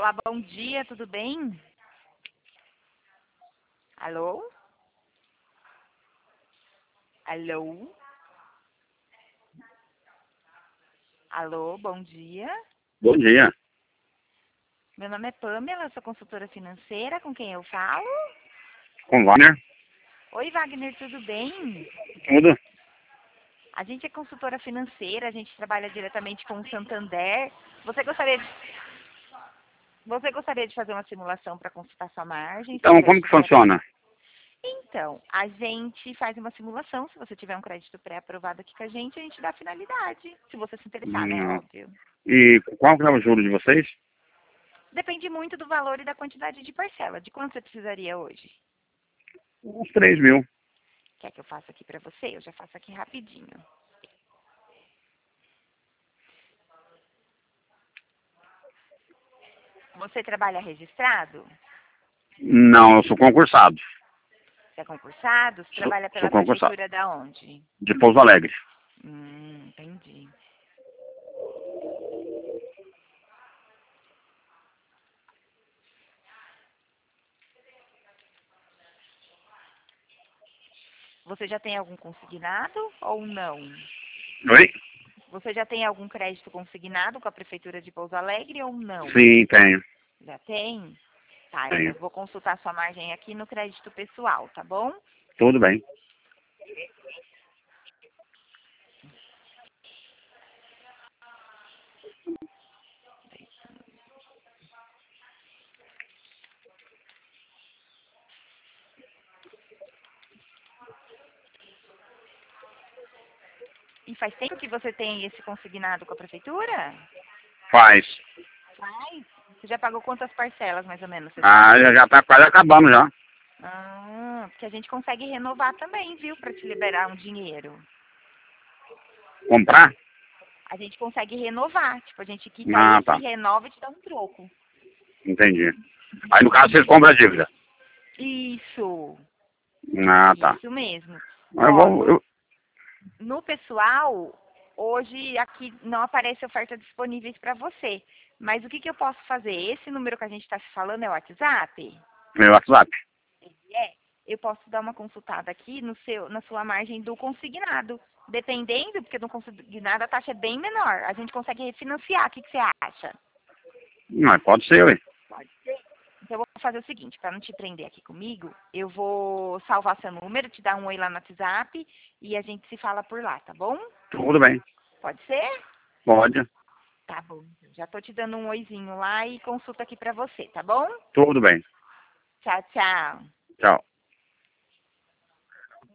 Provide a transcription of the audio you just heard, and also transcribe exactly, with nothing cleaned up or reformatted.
Olá, bom dia, tudo bem? Alô? Alô? Alô, bom dia. Bom dia. Meu nome é Pamela, sou consultora financeira, com quem eu falo? Com Wagner? Oi, Wagner, tudo bem? Tudo? A gente é consultora financeira, a gente trabalha diretamente com o Santander. Você gostaria de, você gostaria de fazer uma simulação para consultar sua margem, seu Então, como crédito que pré? funciona? Então, a gente faz uma simulação. Se você tiver um crédito pré-aprovado aqui com a gente, a gente dá finalidade. Se você se interessar, né? Hum, Óbvio. E qual que é o juro de vocês? Depende muito do valor e da quantidade de parcela. De quanto você precisaria hoje? Uns três mil. Quer que eu faça aqui para você? Eu já faço aqui rapidinho. Você trabalha registrado? Não, eu sou concursado. Você é concursado? Você Sou, trabalha sou pela concursado. prefeitura da onde? De Pouso Alegre. Hum, entendi. Você já tem algum consignado ou não? Oi? Você já tem algum crédito consignado com a prefeitura de Pouso Alegre ou não? Sim, tenho. Já tem? Tá, eu Tenho. vou consultar sua margem aqui no crédito pessoal, tá bom? Tudo bem. E faz tempo que você tem esse consignado com a prefeitura? Faz. Faz. Você já pagou quantas parcelas, mais ou menos, você Ah, sabe? já, já tá quase acabando já. Ah, porque a gente consegue renovar também, viu, para te liberar um dinheiro. Comprar? A gente consegue renovar, tipo, a gente quita Ah, esse, tá. renova e te dá um troco. Entendi. Aí no caso vocês compram a dívida. Isso, Ah, tá. isso mesmo. Eu Ó, vou. no, Eu... no pessoal, hoje aqui não aparece oferta disponíveis para você. Mas o que, que eu posso fazer? Esse número que a gente está se falando é o WhatsApp? Meu WhatsApp. É. Eu posso dar uma consultada aqui no seu, na sua margem do consignado. Dependendo, porque no consignado a taxa é bem menor. A gente consegue refinanciar. O que, que você acha? Mas pode ser, ué. Pode ser. Então, eu vou fazer o seguinte, para não te prender aqui comigo, eu vou salvar seu número, te dar um oi lá no WhatsApp e a gente se fala por lá, tá bom? Tudo bem. Pode ser? Pode. Tá bom. Já tô te dando um oizinho lá e consulta aqui para você, tá bom? Tudo bem. Tchau, tchau. Tchau.